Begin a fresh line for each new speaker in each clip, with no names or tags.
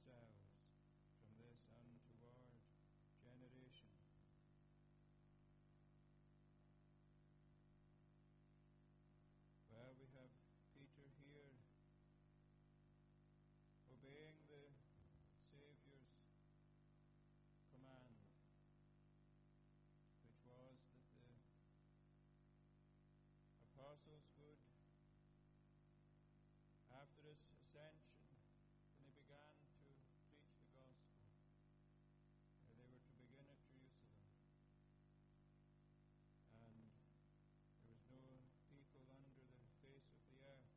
yourselves from this untoward generation. Well, we have Peter here obeying the Saviour's command, which was that the apostles would, after his ascension, when they began to preach the gospel, they were to begin at Jerusalem. And there was no people under the face of the earth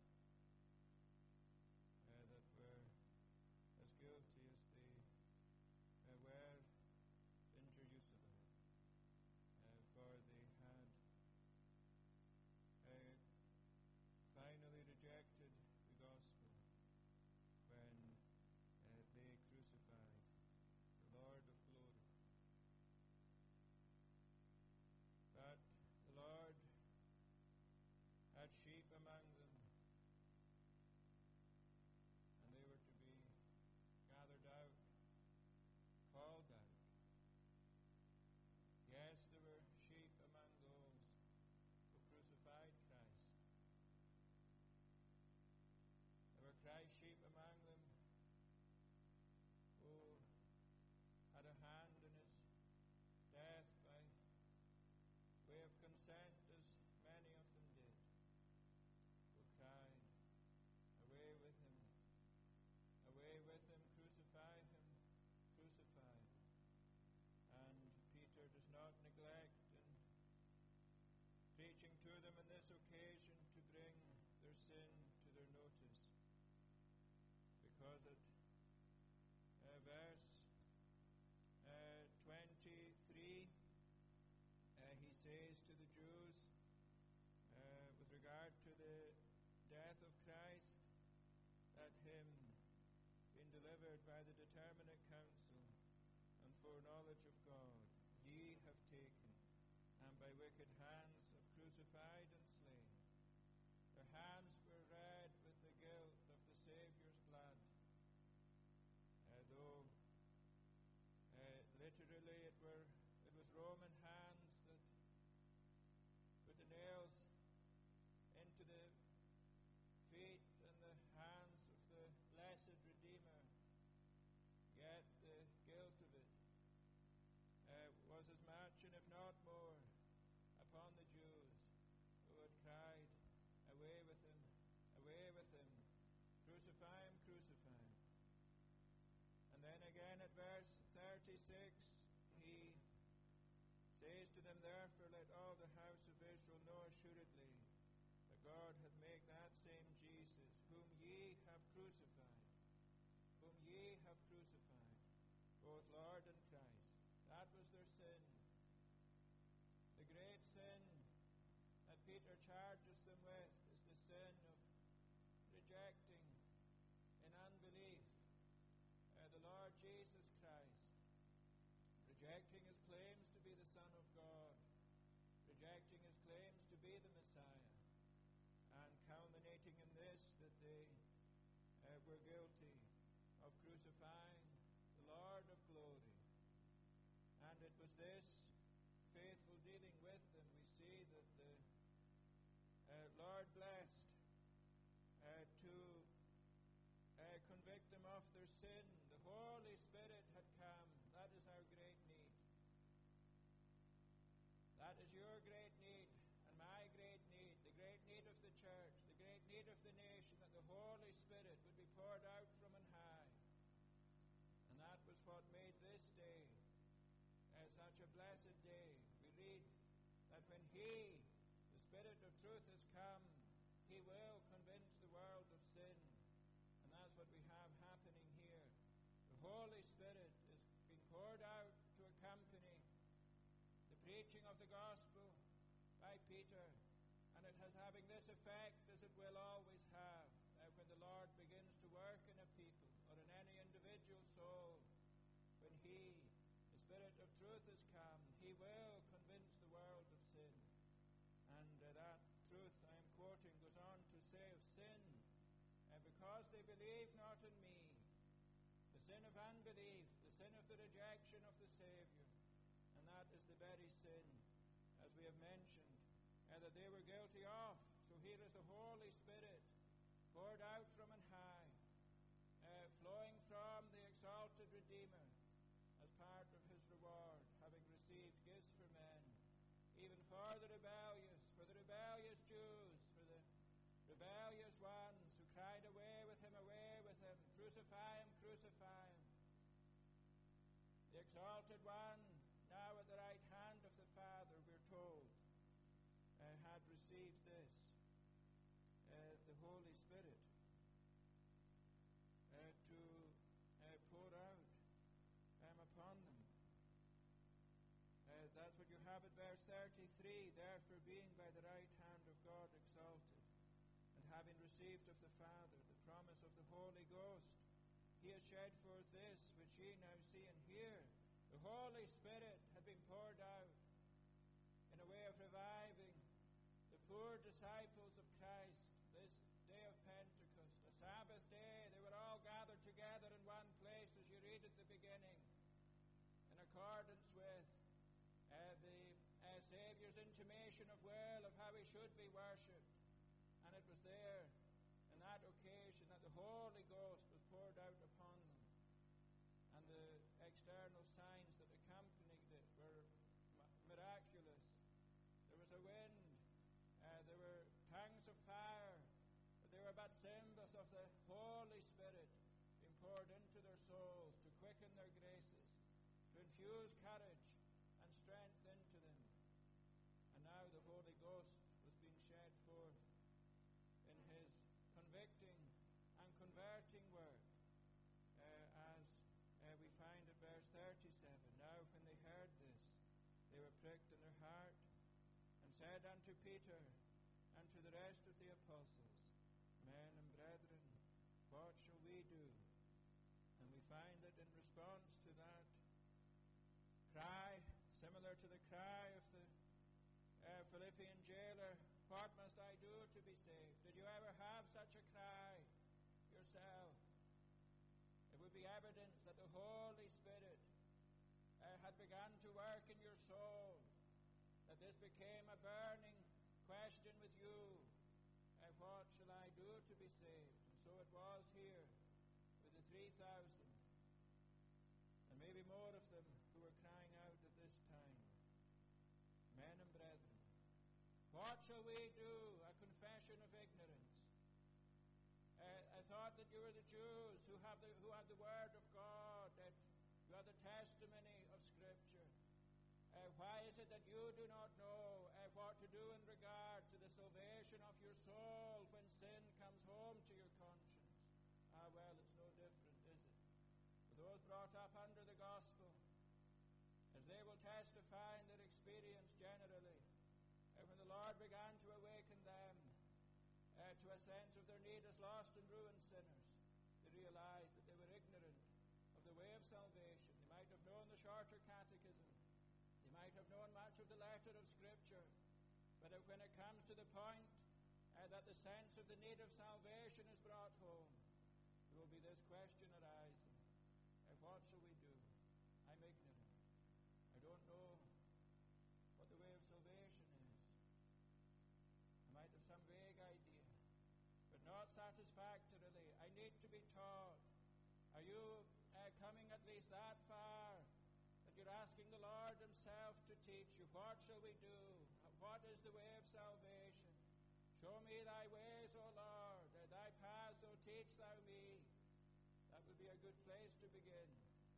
that were as guilty as they were in Jerusalem, for they had finally rejected the gospel when they crucified the Lord of glory. But the Lord had sheep among them, and they were to be gathered out, called out. Yes, there were sheep among those who crucified Christ. There were Christ's sheep among them who had a hand in his death by way of consent, as many of them did, who cried, "Away with him, crucify him, crucify him." And Peter does not neglect in preaching to them on this occasion to bring their sin to their notice, because at verse 23 he says to the Jews, with regard to the death of Christ, that him being delivered by the determinate counsel and foreknowledge of God, ye have taken, and by wicked hands have crucified and slain. Their hands were red with the guilt of the Saviour's blood, though literally it was Roman hands that put the nails into the feet and the hands of the blessed Redeemer. Yet the guilt of it was as much, and if not more, upon the Jews who had cried, "Away with him, crucify him, crucify him." And then again at verse 36, he says to them, "Therefore let all the house of Israel know assuredly that God hath made that same Jesus, whom ye have crucified, both Lord and Christ." That was their sin. The great sin that Peter charges them with is the sin of rejecting in unbelief the Lord Jesus Christ, rejecting his claims to be the Son of God, rejecting his claims to be the Messiah, and culminating in this, that they were guilty of crucifying the Lord of glory. And it was this faithful dealing with them. We see that the Lord blessed to convict them of their sin. The Holy Spirit had come. That is our great need. That is your great need and my great need, the great need of the church, the great need of the nation, that the Holy Spirit would be poured out from on high. And that was what made this day such a blessed day. We read that when He, the Spirit of truth, has come, He will convince the world of sin. And that's what we have happening here. The Holy Spirit is being poured out to accompany the preaching of the gospel by Peter, and it has having this effect, as it will always have, when the Lord begins to work in a people or in any individual soul. When He, the Spirit of truth, has come, He will convince the world of sin. And that truth I am quoting goes on to say of sin, because they believe not in me, the sin of unbelief, the sin of the rejection of the Savior. And that is the very sin, as we have mentioned, that they were guilty of. So here is the Holy Spirit poured out from on high, flowing from the exalted Redeemer as part of his reward, having received gifts for men, even for the rebellious Jews, for the rebellious ones who cried, away with him, crucify him, crucify him. The exalted one, now at the right hand of the Father, we're told, had received this, the Holy Spirit, to pour out upon them. That's what you have at verse 33. Therefore, being by the right hand of God exalted, and having received of the Father the promise of the Holy Ghost, he has shed forth this which ye now see and hear. The Holy Spirit had been poured out in a way of reviving the poor disciples of Christ this day of Pentecost, a Sabbath day. They were all gathered together in one place, as you read at the beginning, in accordance with the Saviour's intimation of will of how he should be worshipped. And it was there, in that occasion, that the Holy Ghost was poured out upon them. And the external signs that accompanied it were miraculous. There was a wind, there were tongues of fire, but they were but symbols of the Holy Spirit being poured into their souls to quicken their graces, to infuse courage and strength into them. And now the Holy Ghost was being shed forth in his convicting and converting work, as we find at verse 37. Now when they heard this, they were pricked in their heart, and said unto Peter and to the rest of the apostles, Men and brethren, what shall we do? And we find that in response to that cry, similar to the cry of the Philippian jailer, what must I do to be saved? Did you ever have such a cry yourself? It would be evidence that the Holy Spirit had begun to work in your soul, that this became a burning question with you. What shall I do to be saved? And so it was here with the 3,000, and maybe more of them, who were crying out at this time. Men and brethren, what shall we do? A confession of ignorance. I thought that you were the Jews who have the word of God, that you have the testimony of Scripture. Why is it that you do not know what to do in regard to the salvation of your soul when sin comes home to your conscience? Well, it's no different, is it? For those brought up under the gospel, as they will testify in their experience generally, when the Lord began to awaken them to a sense of their need as lost and ruined sinners, they realized that they were ignorant of the way of salvation. They might have known the shorter catechism, they might have known much of the letter of Scripture, but when it comes to the point that the sense of the need of salvation is brought home, there will be this question arising: what shall we do? I'm ignorant. I don't know what the way of salvation is. I might have some vague idea, but not satisfactorily. I need to be taught. Are you coming at least that far that you're asking the Lord himself to teach you? What shall we do? What is the way of salvation? Show me thy ways, O Lord, thy paths, O teach thou me. That would be a good place to begin.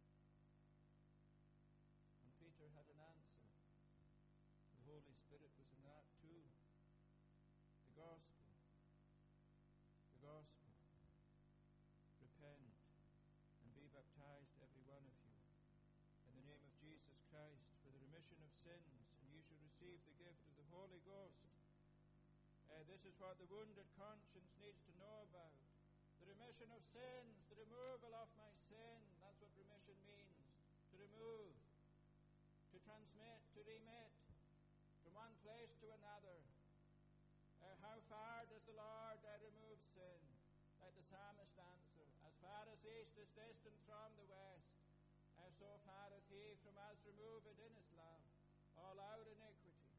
And Peter had an answer. The Holy Spirit was in that too. The gospel. The gospel. Repent and be baptized, every one of you, in the name of Jesus Christ, for the remission of sins, and you shall receive the gift of the Holy Ghost. This is what the wounded conscience needs to know about. The remission of sins, the removal of my sin. That's what remission means. To remove, to transmit, to remit from one place to another. How far does the Lord remove sin? Let the psalmist answer, as far as east is distant from the west, so far hath he from us removed in his love all our iniquity,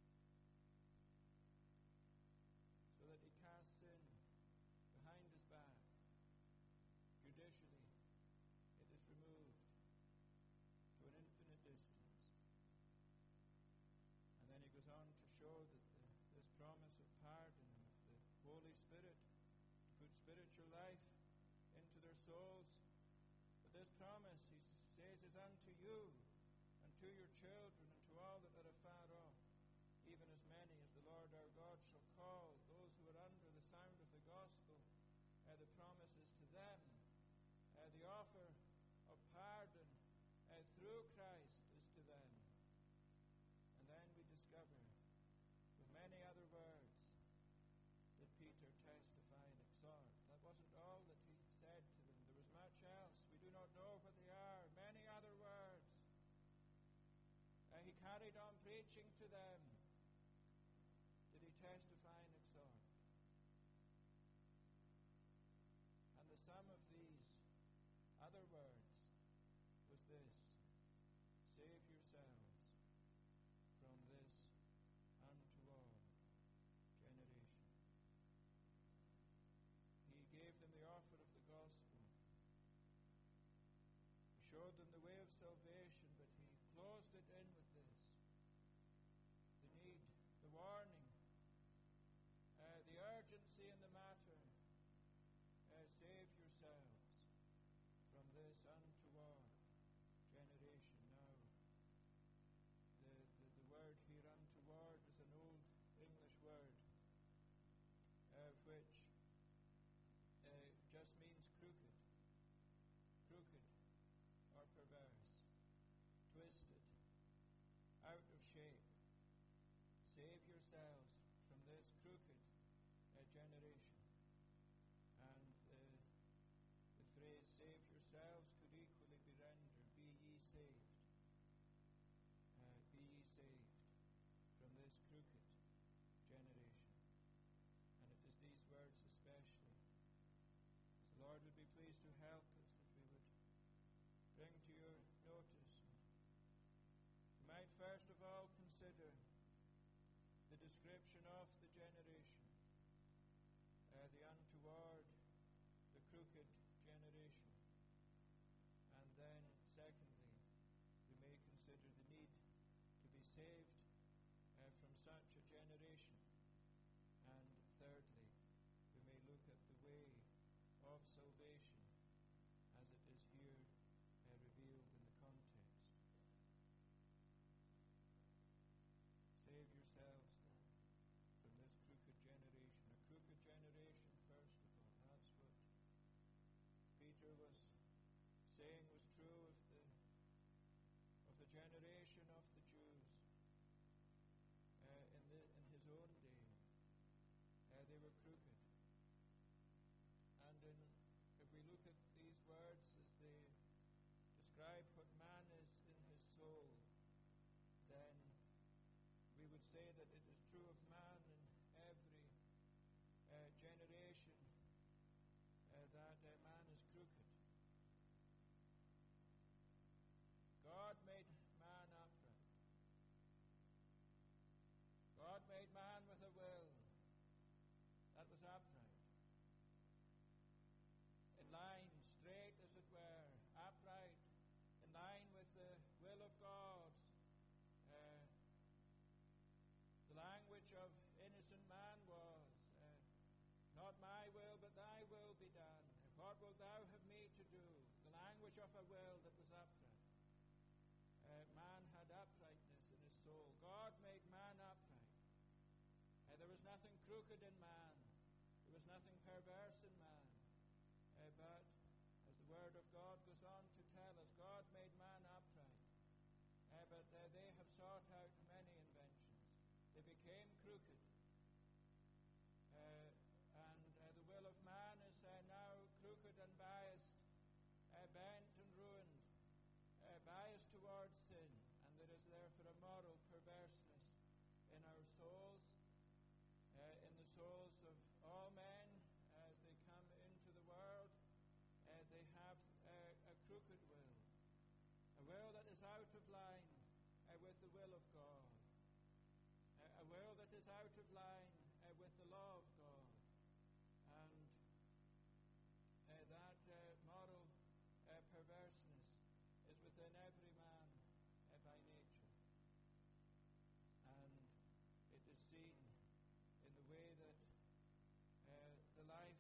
so that he cast sin behind his back. Judicially, it is removed to an infinite distance. And then he goes on to show that this promise of pardon and of the Holy Spirit to put spiritual life into their souls. But this promise, he says, is unto you and to your children and to all that are afar off, even as many as the Lord our God shall call. Those who are under the sound of the gospel, the promise is to them. The offer of pardon through Christ is to them. And then we discover, with many other words, that Peter testify and exhort. That wasn't all that he said to them. There was much else. We do not know what they are. Many other words. He carried on preaching to them. Did he testify and exhort? And the sum of these other words was this: save yourselves from this untoward generation. He gave them the offer of the gospel. He showed them the way of salvation, but he closed it in with this: the need, the warning, the urgency in the matter. Save yourselves from this untoward generation. Now, the word here, untoward, is an old English word which just means crooked or perverse, twisted, out of shape. Save yourselves from this crooked generation. And the phrase save yourselves could equally be rendered be ye saved. Be ye saved from this crooked generation. And it is these words especially, as the Lord would be pleased to help us, that we would bring to your notice. We might first of all consider the description of the generation, the untoward, the crooked generation. And then, secondly, we may consider the need to be saved from such a generation. And thirdly, we may look at the way of salvation as it is here revealed in the context. Save yourselves then from this crooked generation. A crooked generation, first of all. That's what Peter was saying was true of the generation of the Jews in his own day. They were crooked. And if we look at these words as they describe what man is in his soul, then we would say that it is true of man in every generation that man is crooked. God made man upright. God made man with a will that was upright, in line, straight as it were, upright, in line with the will of God. The language of innocent man was, not my will, but thy will be done. What wilt thou have me to do? The language of a will that was upright. Man had uprightness in his soul. God made man upright. There was nothing crooked in man. There was nothing perverse in man. But as the Word of God goes on to tell us, God made man upright. But they have sought out many inventions. They became crooked. And the will of man is now crooked and biased, bent and ruined, biased towards sin. And there is therefore a moral perverseness in our souls, in the souls of all men as they come into the world. will that is out of line with the law of God. And that moral perverseness is within every man by nature. And it is seen in the way that the life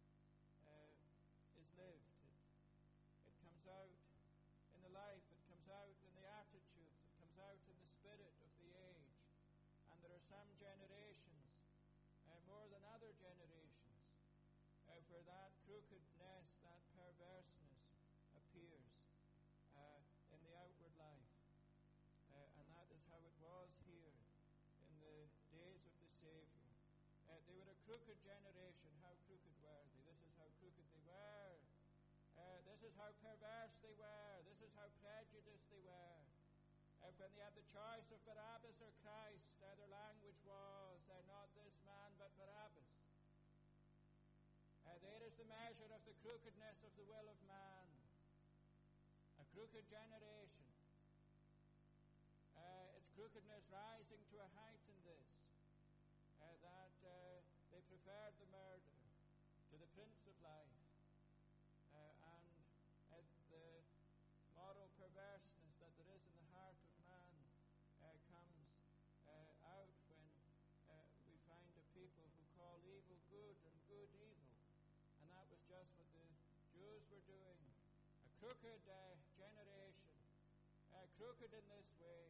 is lived. It comes out in the life, it comes out in the attitudes, it comes out in the spirit of the age. And there are some generations, more than other generations, where that crookedness, that perverseness appears in the outward life. And that is how it was here in the days of the Savior. They were a crooked generation. How crooked were they? This is how crooked they were. This is how perverse they were. This is how prejudiced they were. When they had the choice of Barabbas or Christ, their language was, not this man, but Barabbas. There is the measure of the crookedness of the will of man. A crooked generation. Its crookedness rising to a height in this, that they preferred the murder to the Prince of Life. And the moral perverseness that there is in the heart of man comes out when we find a people who call evil good and good evil. And that was just what the Jews were doing. A crooked generation, crooked in this way.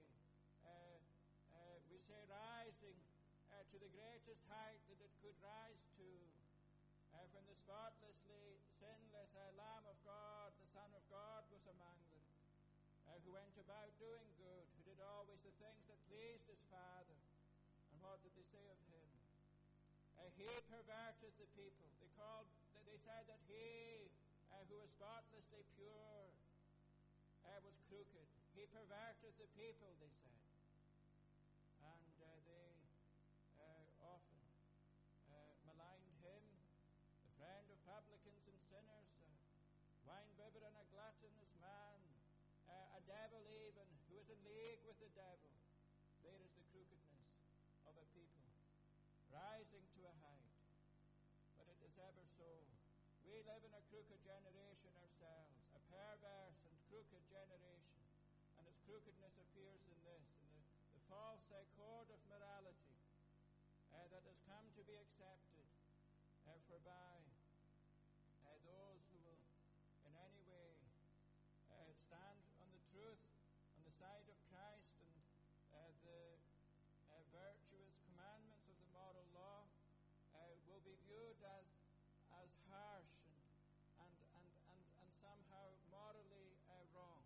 We say rising to the greatest height that it could rise to. When the spotlessly sinless Lamb of God, the Son of God, was among them, who went about doing good, who did always the things that pleased his Father. And what did they say of him? He perverted the people. They said that he who was spotlessly pure was crooked. He perverted the people, they said. And they often maligned him, the friend of publicans and sinners, wine-bibber and a gluttonous man, a devil even, who is in league with the devil. There is the crookedness of a people, rising to a height. But it is ever so. We live in a crooked generation ourselves, a perverse and crooked generation. And its crookedness appears in this, in the false code of morality that has come to be accepted, whereby those who will in any way stand on the truth, on the side of Christ, and the virtuous commandments of the moral law will be viewed as harsh and somehow morally wrong.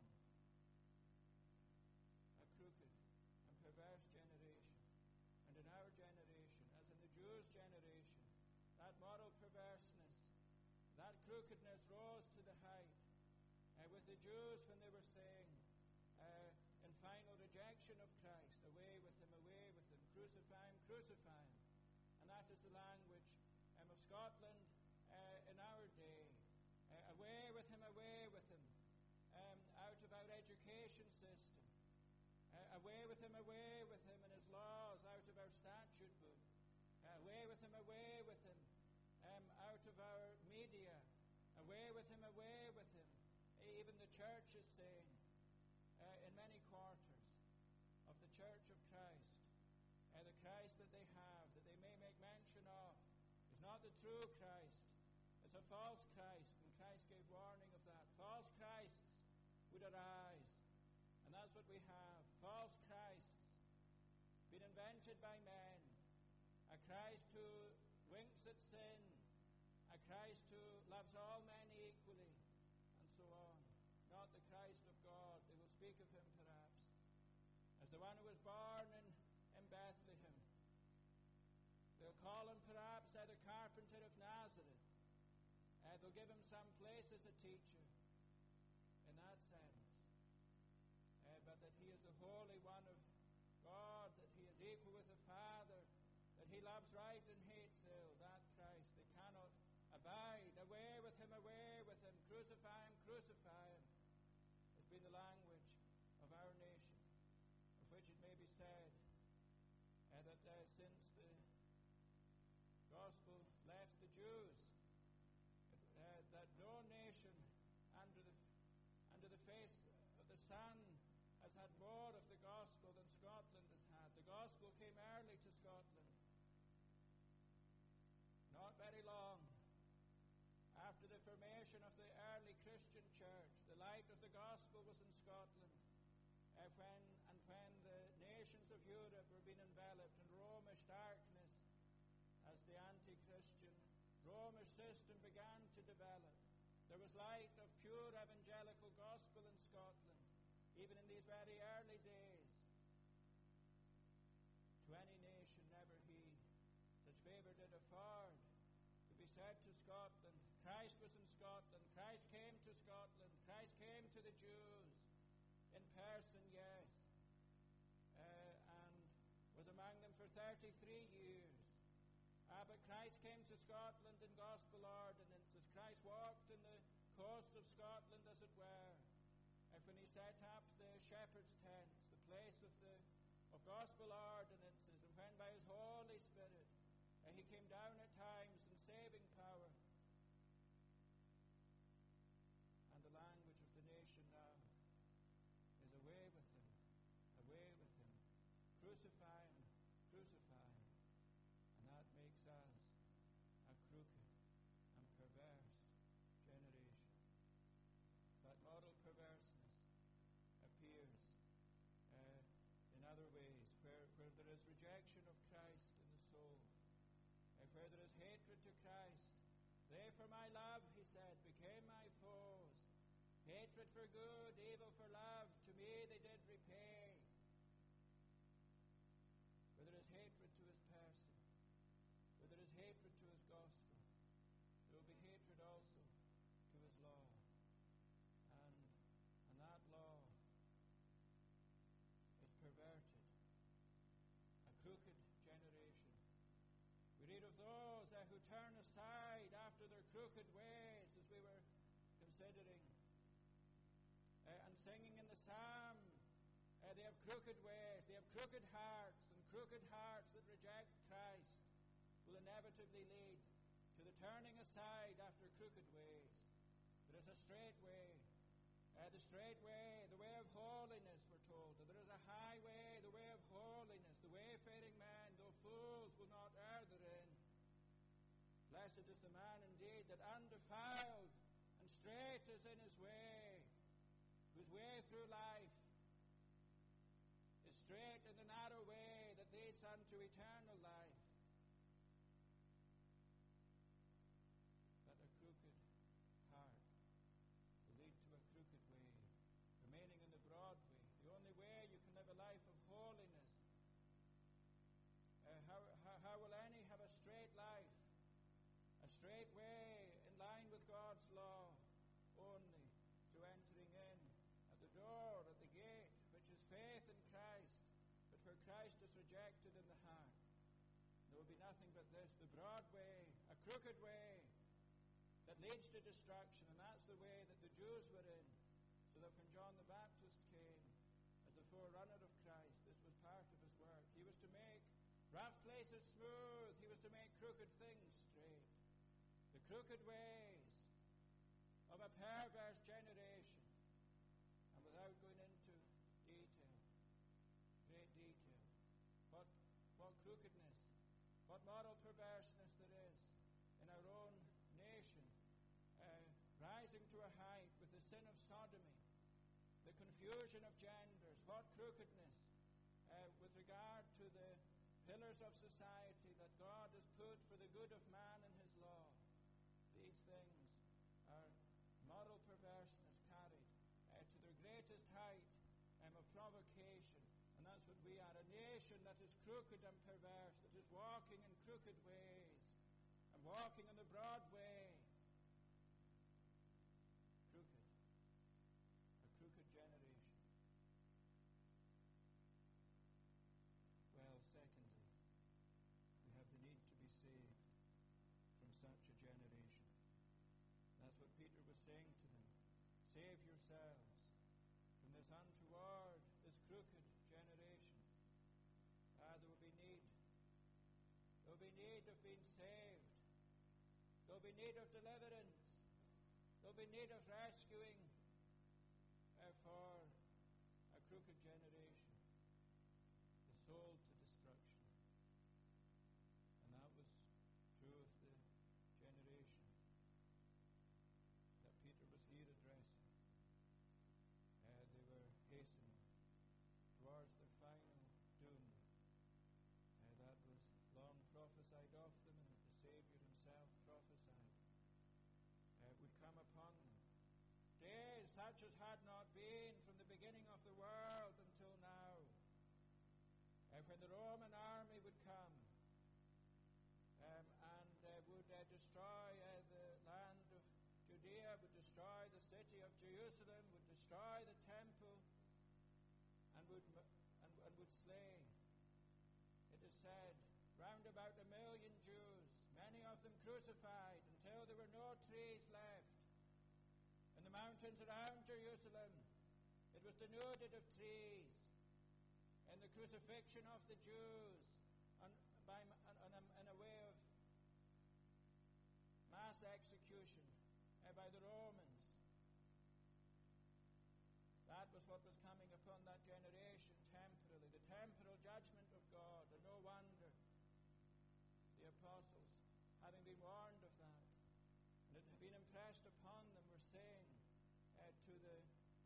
A crooked and perverse generation. And in our generation, as in the Jews' generation, that moral perverseness, that crookedness rose to the height. With the Jews, when they were saying, in final rejection of Christ, away with him, crucify him, crucify him. And that is the language of Scotland in our day. Away with him, out of our education system. Away with him and his laws, out of our statute book. Away with him, out of our media. Away with him. Even the church is saying, in many quarters of the Church of Christ, the Christ that they have, that they may make mention of, is not the true Christ. It's a false Christ, and Christ gave warning of that. False Christs would arise, and that's what we have. False Christs, been invented by men. A Christ who winks at sin, a Christ who loves all men equally, and so on. Not the Christ of God. They will speak of him perhaps as the one who was born in Bethlehem. They'll call him perhaps the carpenter of Nazareth. They'll give him some place as a teacher in that sense. But that he is the Holy One of God, that he is equal with the Father, that he loves right and hates ill, that Christ, they cannot abide. Away with him, crucify him, has been the language of our nation, of which it may be said that since the gospel left the Jews, that no nation under the face of the sun has had more of the gospel than Scotland has had. The gospel came early to Scotland. Not very long after the formation of the early Christian church, the light of the gospel was in Scotland. When the nations of Europe were being enveloped in Romish darkness, as the anti-Christian Romish system began to develop, there was light of pure evangelical gospel in Scotland, even in these very early days. To any nation never he such favour did afford to be said to Scotland, Christ was in Scotland, Christ came to Scotland, Christ came to the Jews, in person, yes, and was among them for 33 years. But Christ came to Scotland in gospel ordinances. Christ walked in the coast of Scotland, as it were, when he set up the shepherd's tents, the place of gospel ordinances, and when by his Holy Spirit he came down at times in saving power. And the language of the nation now is away with him, crucify him, crucify him. And that makes us a crooked and perverse generation. That moral perverseness appears in other ways, where there is rejection of Christ in the soul, where there is hatred to Christ. They for my love, he said, became my foes. Hatred for good, evil for love, to me they did repay. Where there is hatred to his person, where there is hatred to his gospel, there will be hatred also to his law. And that law is perverted. A crooked generation. We read of those who turn aside after their crooked ways, as we were considering. And singing in the psalm, they have crooked ways, they have crooked hearts, and crooked hearts that reject Christ will inevitably lead to the turning aside after crooked ways. There is a straight way, the straight way, the way of holiness, we're told. There is a high way, the way of holiness, the wayfaring man, though fools will not err therein. Blessed is the man indeed that undefiled and straight is in his way, whose way through life is straight and the narrow way that leads unto eternal life. But a crooked heart will lead to a crooked way, remaining in the broad way, the only way you can live a life of holiness. How will any have a straight life, a straight way in line with God's law? Only through entering in at the door, at the gate, which is faith in Christ, but where Christ is rejected in the heart. There will be nothing but this, the broad way, a crooked way that leads to destruction, and that's the way that the Jews were in. So that when John the Baptist came as the forerunner of Christ, this was part of his work. He was to make rough places smooth. He was to make crooked things straight. The crooked ways of a perverse generation. And without going into detail, great detail, what crookedness, what moral perverseness there is in our own nation, rising to a height with the sin of sodomy, the confusion of genders, what crookedness with regard to the pillars of society that God has put for the good of man in his law. These things are moral perverseness carried to their greatest height of provocation. And that's what we are, a nation that is crooked and perverse, that is walking in crooked ways and walking on the broad way. Crooked. A crooked generation. Well, secondly, we have the need to be saved from such a generation. That's what Peter was saying to them. Save yourselves from this untoward, this crooked generation. There will be need There'll be need of being saved. There'll be need of deliverance. There'll be need of rescuing for a crooked generation, the soul to destruction. And that was true of the generation that Peter was here addressing. They were hastening towards their final doom. That was long prophesied of them, and that the Saviour himself prophesied would come upon them. Days such as had not been from the beginning of the world until now, when the Roman army would come and would destroy the land of Judea, would destroy the city of Jerusalem, would destroy the temple, and would slay. It is said, round about 1 million Jews, many of them crucified until there were no trees left. In the mountains around Jerusalem, it was denuded of trees. In the crucifixion of the Jews, in a way of mass execution by the Romans. That was what was coming upon that generation temporarily, the temporal judgment of God. And no wonder the apostles, having been warned of that, and it had been impressed upon them, were saying to the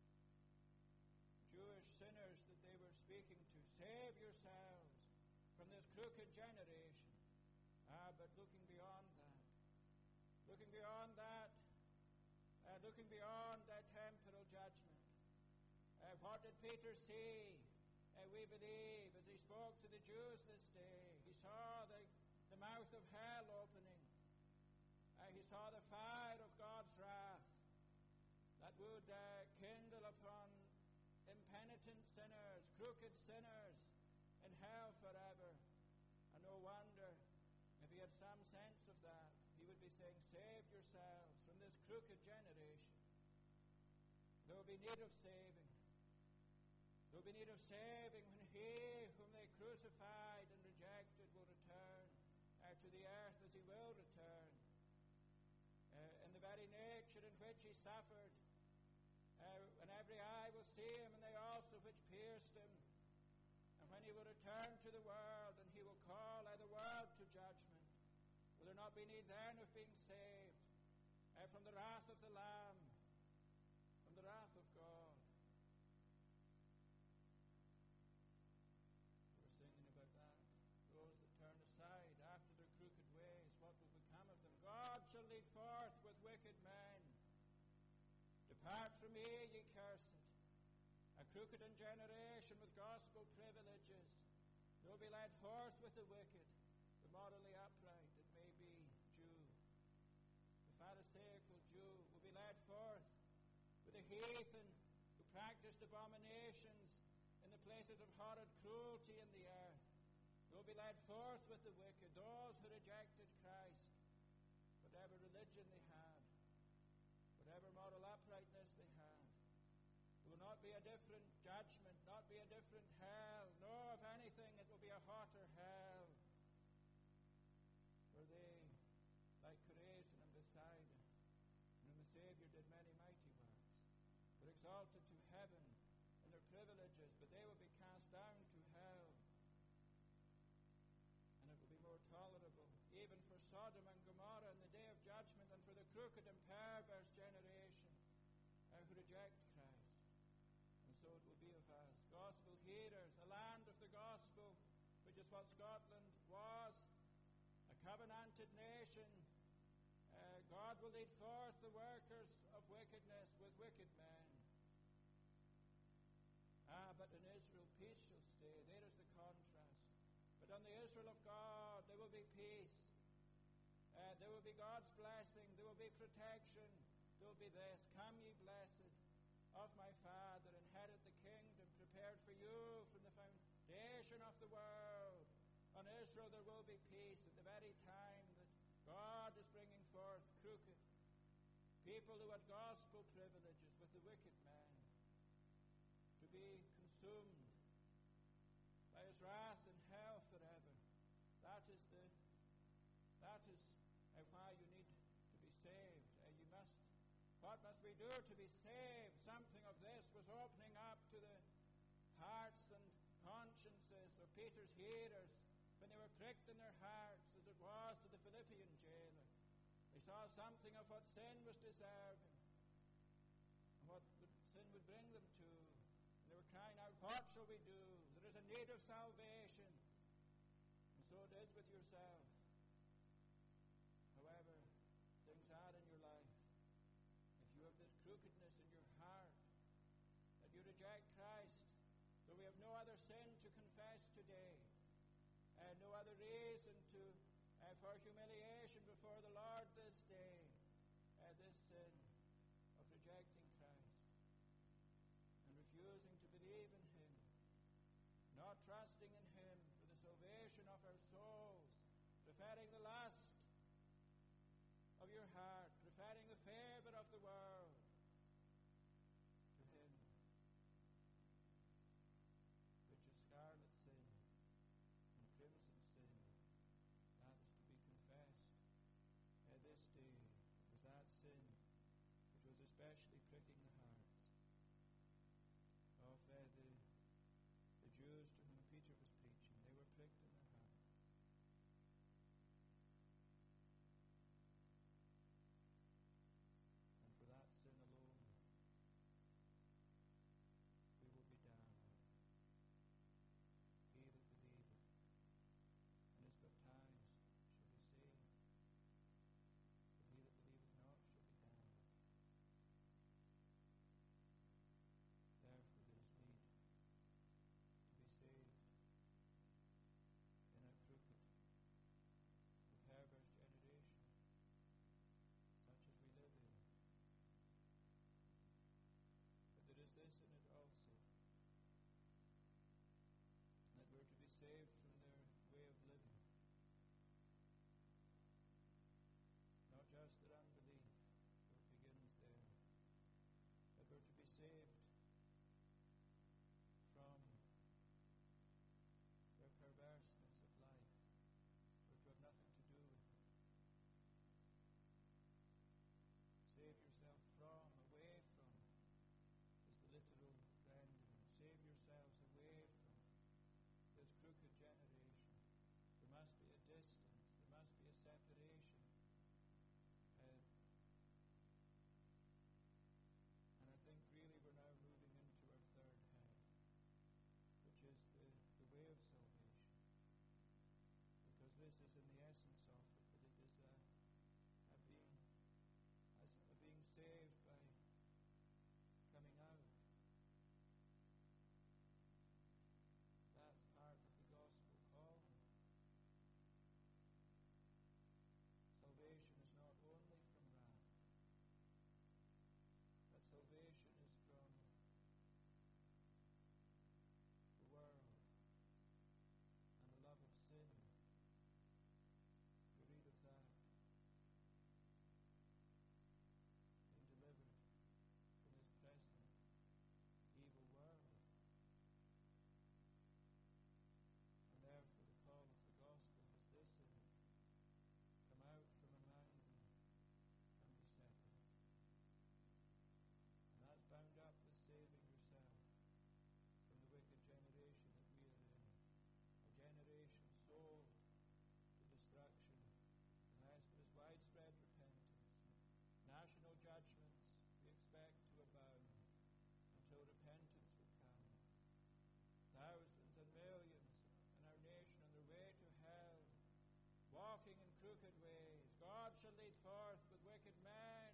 Jewish sinners that they were speaking to, save yourselves from this crooked generation. But looking beyond that, looking beyond that temporal judgment, what did Peter see? We believe, as he spoke to the Jews this day, he saw the mouth of hell opening. He saw the fire of God's wrath that would kindle upon impenitent sinners, crooked sinners in hell forever. And no wonder, if he had some sense of that, he would be saying, save yourselves from this crooked generation. There will be need of saving. There will be need of saving when he whom they crucified and rejected will return to the earth, as he will return. In the very nature in which he suffered, and every eye will see him, and they also which pierced him. And when he will return to the world, and he will call the world to judgment, will there not be need then of being saved from the wrath of the Lamb, from the wrath of God? We're singing about that. Those that turn aside after their crooked ways, what will become of them? God shall lead forth with wicked men. Depart from me, ye cursed. A crooked generation with gospel privileges. They will be led forth with the wicked, the morally upright, it may be Jew. The Pharisaical Jew will be led forth with the heathen who practiced abominations in the places of horrid cruelty in the earth. They will be led forth with the wicked, those who rejected Christ, whatever religion they had, whatever moral uprightness they had. There will not be a different judgment, not be a different hell. No, if anything, it will be a hotter hell. For they, like Chorazin and Bethsaida, whom the Saviour did many mighty works, were exalted to heaven in their privileges, but they will be cast down to hell. And it will be more tolerable, even for Sodom and Gomorrah in the day of judgment, than for the crooked and perverse generation who reject Christ. And so it will be of us, gospel hearers, a land of the gospel, which is what Scotland was, a covenanted nation. God will lead forth the workers of wickedness with wicked men. But in Israel peace shall stay. There is the contrast. But on the Israel of God there will be peace. There will be God's blessing. There will be protection. There will be this: come ye blessed of my Father, inherit the kingdom prepared for you from the foundation of the world. On Israel there will be peace at the very time that God is bringing forth crooked people who had gospel privileges with the wicked men to be consumed by his wrath in hell forever. That is the that is why you need to be saved. What must we do to be saved? Something of this was opening up to the hearts and consciences of Peter's hearers when they were pricked in their hearts, as it was to the Philippian jailer. They saw something of what sin was deserving and what sin would bring them to. And they were crying out, what shall we do? There is a need of salvation. And so it is with yourself. However, things are in your life. If you have this crookedness in your heart, that you reject Christ, though we have no other sin to confess today, no other reason for humiliation before the Lord this day, this sin of rejecting Christ and refusing to believe in Him, not trusting in Him for the salvation of our souls, preferring the lust of your heart, preferring the favor of the world to Him, which is scarlet sin and crimson sin. That is to be confessed this day. It was that sin which was especially pricking the hearts of the Jews to whom Peter was preaching. They were pricked in their hearts. And for that sin alone, we will be damned. He that believeth and is baptized shall be saved, but he that believeth not shall be damned. Therefore there is need to be saved in a crooked, perverse generation, such as we live in. But there is this in it also, that we're to be saved from their way of living. Not just their unbelief, for it begins there, but we're to be saved from their perverseness of life. We're to have nothing to do with it. Save yourself from, away from, is the literal rendering. Save yourselves away from this crooked generation. There must be a distance. There must be a separation. And I think really we're now moving into our third head, which is the way of salvation. Because this is in the essence of it, that it is a being saved by coming out. That's part of the gospel calling. Salvation is not only from wrath, but salvation is from the world and the love of sin. We read of that. Being delivered from this present evil world. And therefore the call of the gospel has this in it. Come out from among them and be separate. And that's bound up with saving yourself from the wicked generation that we are in. A generation sold to destruction unless there is widespread repentance. National judgments we expect to abound until repentance would come. Thousands and millions in our nation on their way to hell, walking in crooked ways. God shall lead forth with wicked men.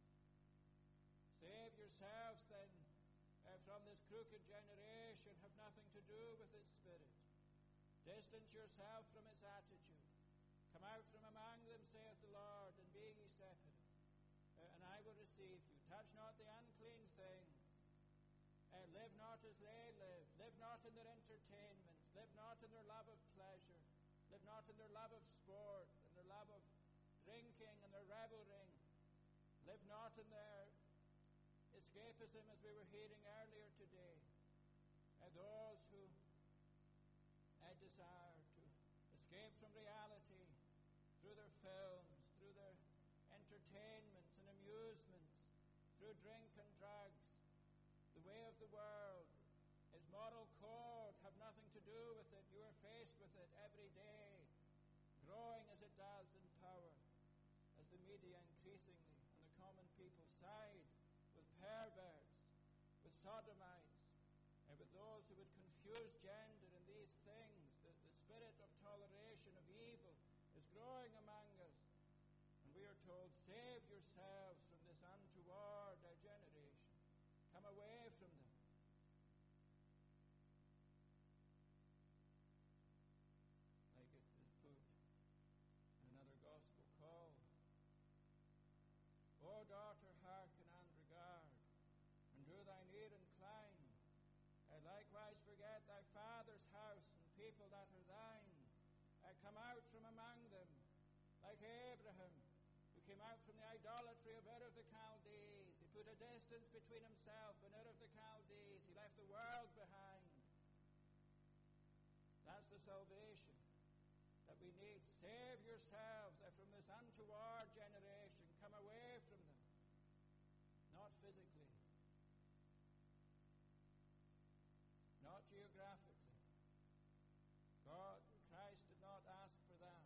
Save yourselves then from this crooked generation. Have nothing to do with its spirit. Distance yourself from its attitude. Come out from among them, saith the Lord, and be ye separate. And I will receive you. Touch not the unclean thing. Live not as they live. Live not in their entertainments. Live not in their love of pleasure. Live not in their love of sport and their love of drinking and their revelring. Live not in their escapism, as we were hearing earlier today. Those who desire to escape from reality through their films, through their entertainments and amusements, through drink and drugs, the way of the world. His moral code have nothing to do with it. You are faced with it every day, growing as it does in power, as the media increasingly and the common people side with perverts, with sodomites, and with those who would confuse gender in these things. The spirit of toleration of evil is growing among us. And we are told, save yourselves from this untoward generation. Come away from them. Like it is put in another gospel call. O daughter, hearken and regard, and do thine ear incline. Likewise forget thy father's house and people that are thine. Come out from among them, like Abraham, who came out from the idolatry of Ur of the Chaldees. He put a distance between himself and Ur of the Chaldees. He left the world behind. That's the salvation that we need. Save yourselves from this untoward generation. Come away from them. Not physically, not geographically. Christ did not ask for that.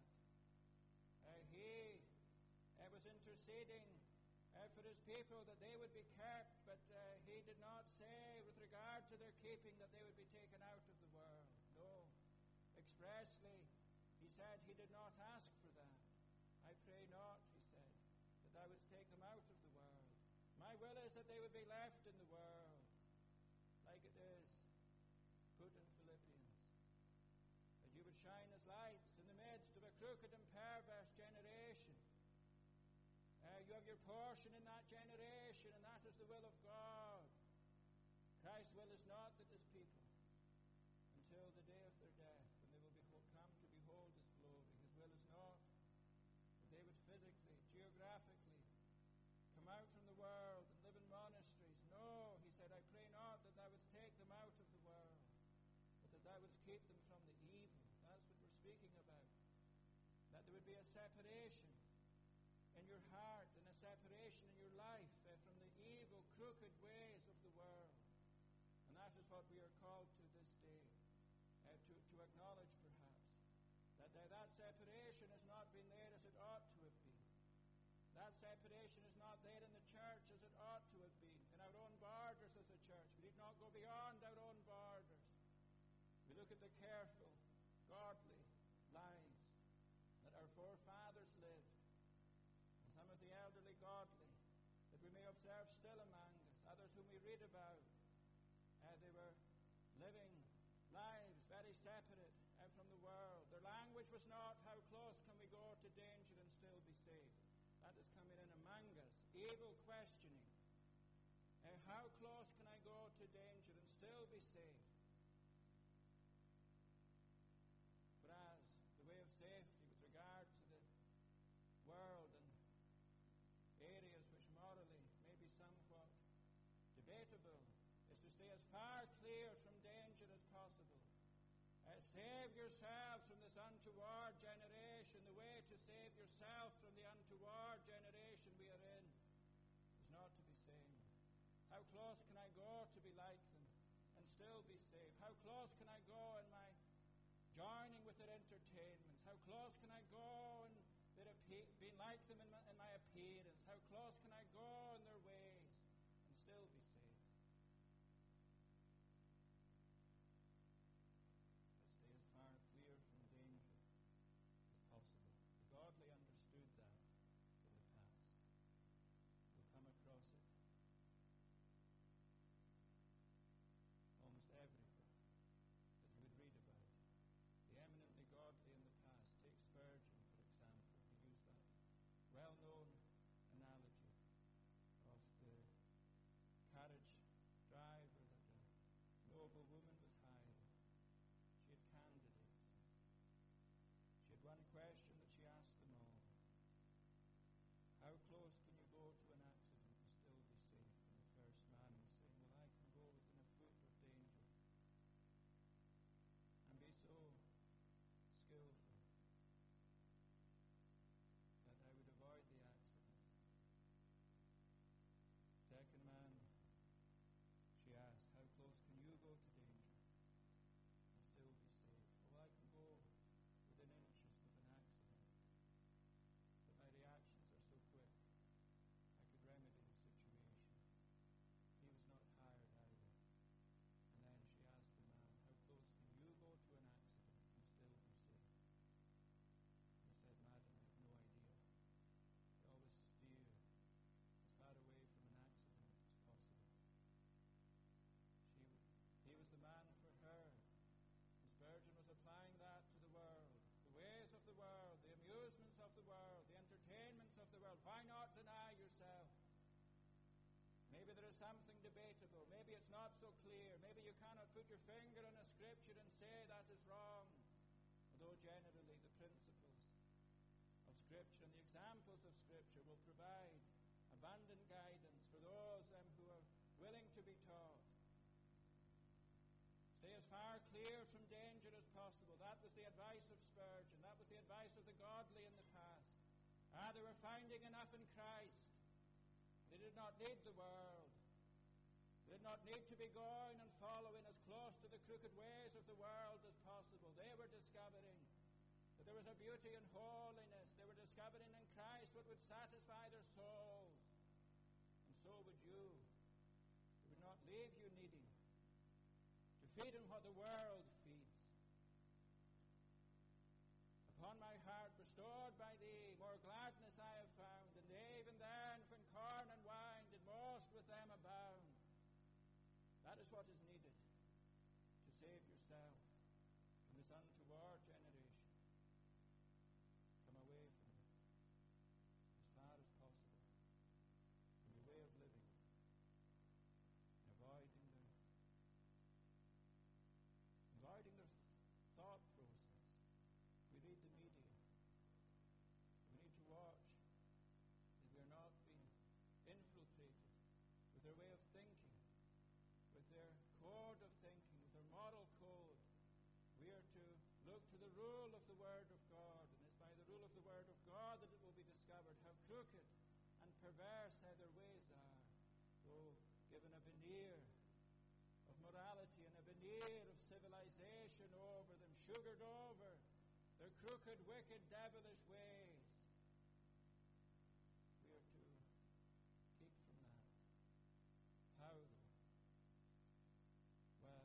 He was interceding for his people that they would be kept, but he did not say with regard to their keeping that they would be taken out of the world. No. Expressly, he said he did not ask for that. I pray not, he said, that thou wouldst take them out of the world. My will is that they would be left in the world, like it is put in Philippians. That you would shine as lights in the midst of a crooked and perverse generation. You have your portion in that generation, and that is the will of God. Christ's will is not that his people, until the day of their death, when they will come to behold his glory, his will is not that they would physically, geographically, come out from the world and live in monasteries. No, he said, I pray not that thou wouldst take them out of the world, but that thou wouldst keep them from the evil. That's what we're speaking about. That there would be a separation in your heart and a separation in your life from the evil, crooked ways of the world. And that is what we are called to this day, to acknowledge perhaps, that that separation has not been there as it ought to have been. That separation is not there in the church as it ought to have been, in our own borders as a church. We did not go beyond our own borders. We look at the careful, godly lives that our forefathers lived, some of the elderly godly that we may observe still among us, others whom we read about. They were living lives very separate from the world. Their language was not, how close can we go to danger and still be safe? That is coming in among us. Evil questioning. How close can I go to danger and still be safe? Whereas the way of safety with regard to the world and areas which morally may be somewhat debatable is to stay as far clear from danger as possible. Save yourselves from this untoward generation. The way to save yourself from the untoward generation we are in is not to be saved. How close can I go to be like them and still be safe? How close can I go in my joining with their entertainments? How close can I go in being like them in my appearance? How close can I go in their ways and still be safe? Let's stay as far clear from danger as possible. The godly understood that in the past. We'll come across it almost everywhere that you would read about. The eminently godly in the past. Take Spurgeon, for example. He used that well-known analogy. Maybe there is something debatable. Maybe it's not so clear. Maybe you cannot put your finger on a scripture and say that is wrong. Although generally the principles of Scripture and the examples of Scripture will provide abundant guidance for those who are willing to be taught. Stay as far clear from danger as possible. That was the advice of Spurgeon. That was the advice of the godly in the past. They were finding enough in Christ. They did not need the world. They did not need to be going and following as close to the crooked ways of the world as possible. They were discovering that there was a beauty in holiness. They were discovering in Christ what would satisfy their souls. And so would you. It would not leave you needing to feed on what the world feeds. Upon my heart, restored by thee, more gladness I have found, and even then, when corn and wine did most with them abound. That is what is needed to save yourself from this untoward generation. Come away from it as far as possible from your way of living, avoiding their thought process. We read the media. We need to watch that we are not being infiltrated with their way of thinking, with their code of thinking, with their moral code. We are to look to the rule of the Word of God, and it's by the rule of the Word of God that it will be discovered how crooked and perverse their ways are, though given a veneer of morality and a veneer of civilization over them, sugared over their crooked, wicked, devilish ways. We are to keep from that. How, though? Well,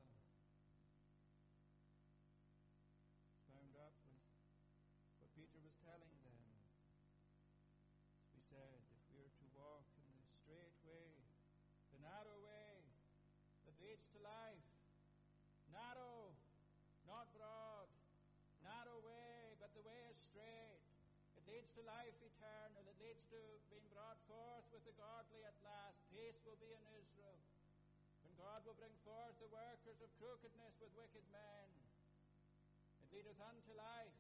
it's bound up with what Peter was telling them. As we said, if we are to walk in the straight way, the narrow way that leads to life, narrow, not broad, narrow way, but the way is straight. It leads to life eternal. It leads to being brought forth with the godly at last. Peace will be in Israel, when God will bring forth the workers of crookedness with wicked men. It leadeth unto life,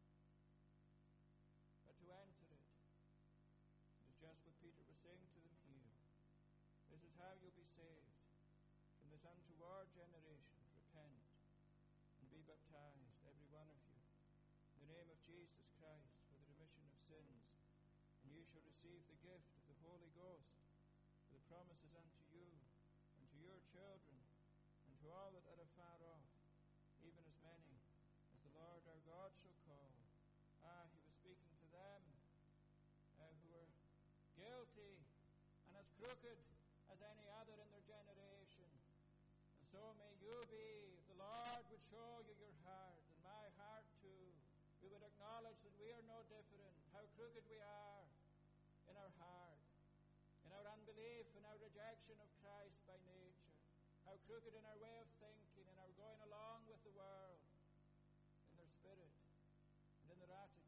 but to enter it is just what Peter was saying to them here. This is how you'll be saved from this untoward generation. Repent and be baptized, every one of you, in the name of Jesus Christ, for the remission of sins, and you shall receive the gift of the Holy Ghost, for the promises unto you, and to your children, and to all that are afar off, even as many as the Lord our God shall call. He was speaking to them who were guilty and as crooked as any other in their generation. And so may you be, if the Lord would show you your heart, and my heart too, we would acknowledge that we are no different, how crooked we are in our heart, in our unbelief, in our rejection of Christ by nature, how crooked in our way of thinking, in our going along with the world, in their spirit, and in their attitudes.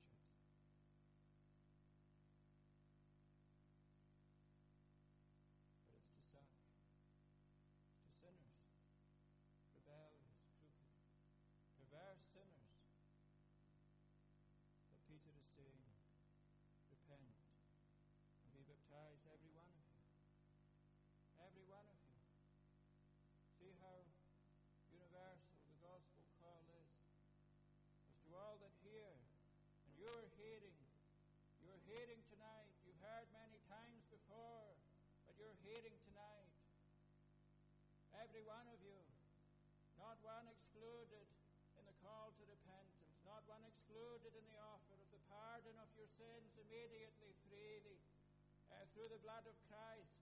But it's to such, to sinners, rebellious, crooked, perverse sinners, that Peter is saying, repent and be baptized, every one of you. Every one of you. See how universal the gospel call is. As to all that hear, and you're hearing tonight. You've heard many times before, but you're hearing tonight. Every one of you, not one excluded in the call to repentance, not one excluded in the offer of the pardon of your sins immediately, freely, through the blood of Christ.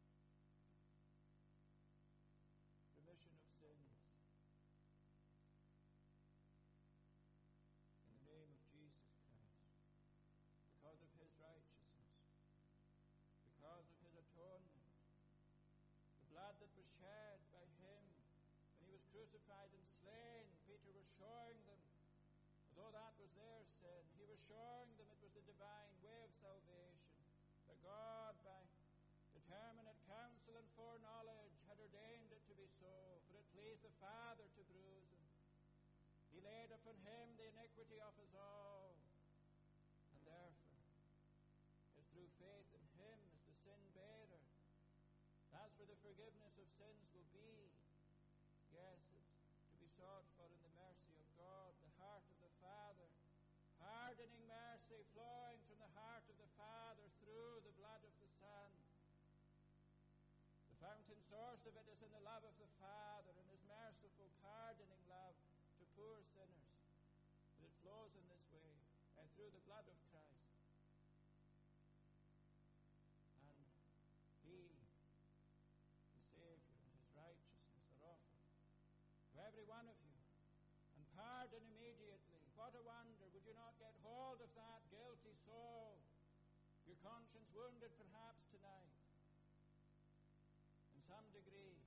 Remission of sins. In the name of Jesus Christ. Because of his righteousness. Because of his atonement. The blood that was shed by him when he was crucified and slain. Peter was showing them, although that was their sin, he was showing them it was the divine way of salvation. That God, by determinate counsel and iniquity of us all. And therefore, it's through faith in him as the sin bearer. That's where the forgiveness of sins will be. Yes, it's to be sought for in the mercy of God, the heart of the Father. Pardoning mercy flowing from the heart of the Father through the blood of the Son. The fountain source of it is in the love of the Father and his merciful, pardoning love to poor sinners. But it flows in this way, through the blood of Christ. And he, the Savior, and his righteousness are offered to every one of you. And pardon immediately. What a wonder. Would you not get hold of that guilty soul? Your conscience wounded perhaps tonight. In some degree,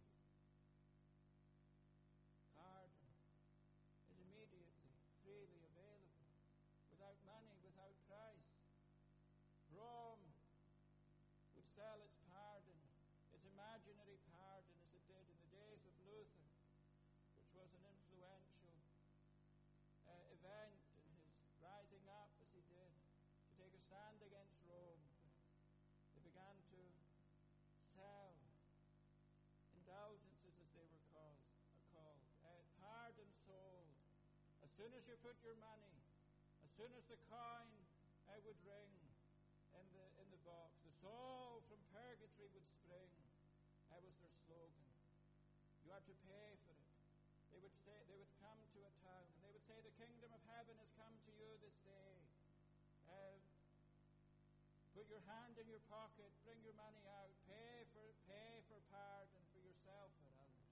pardon is immediately, freely available, without money, without price. Rome would sell its pardon, its imaginary pardon, as it did in the days of Luther, which was an influential event in his rising up, as he did, to take a stand against Rome. They began to sell indulgences, as they were called. Pardon sold. As soon as you put your money, as soon as the coin would ring in the box, the soul from purgatory would spring. That was their slogan. You are to pay for it. They would come to a town and they would say, the kingdom of heaven has come to you this day. Put your hand in your pocket, bring your money out, pay for pardon for yourself or others.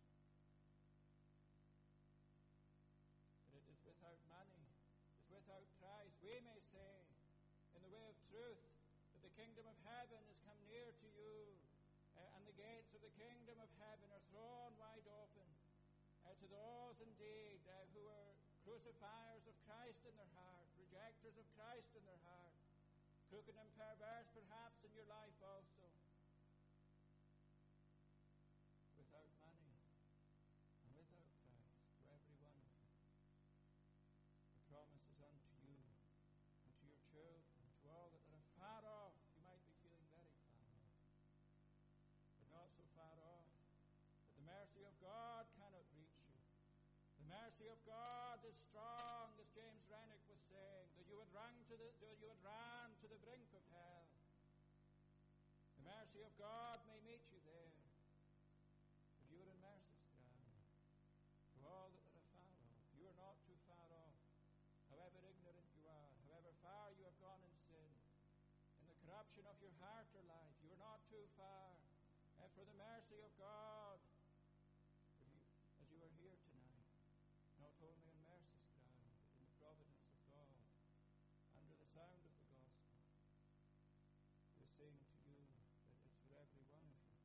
But it is without money, it is without price. We may say, in the way of truth, that the kingdom of heaven has come near to you, and the gates of the kingdom of heaven are thrown wide open to those indeed who are crucifiers of Christ in their heart, rejectors of Christ in their heart, crooked and perverse perhaps in your life also. Without money and without price, to every one of you. The promise is unto you and to your children, to all that are far off. You might be feeling very far off, but not so far off that the mercy of God cannot reach you. The mercy of God is strong, as James Renwick was saying, that you had ran to the brink of hell. The mercy of God may meet you there, if you are in mercy's ground. To all that are far off, you are not too far off, however ignorant you are, however far you have gone in sin, in the corruption of your heart or life, you are not too far. And for the mercy of God, as you are here tonight, not only in mercy's ground, but in the providence of God, under the sound of the gospel, we are saying to you that it's for every one of you.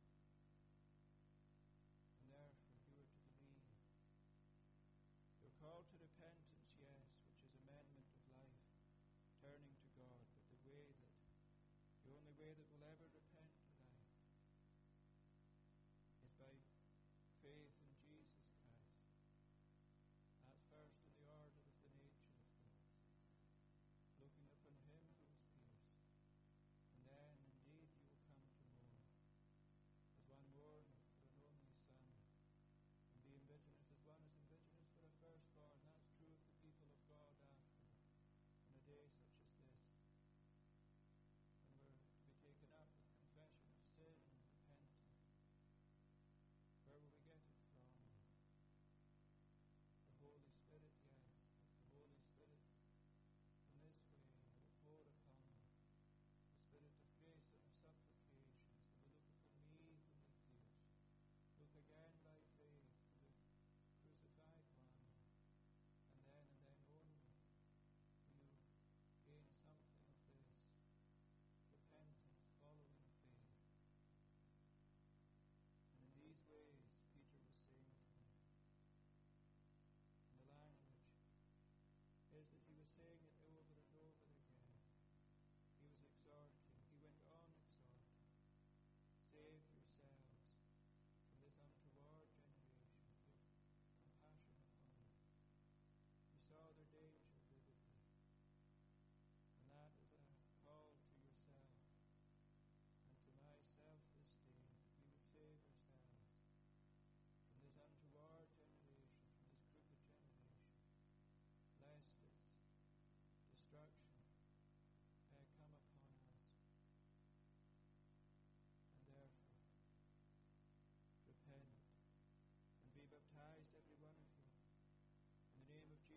And therefore, you are to believe. You're called to repentance, yes, which is amendment of life, turning to God, but the only way that will ever repent tonight is by faith in Jesus Christ. That's first in the order of the nature of things, looking upon him who was pierced, and then indeed you will come to mourn, as one mourneth for an only son, and be in bitterness as one is in bitterness for a firstborn. That's true of the people of God after, on a day such as this, when we're to be taken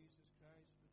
Jesus Christ, for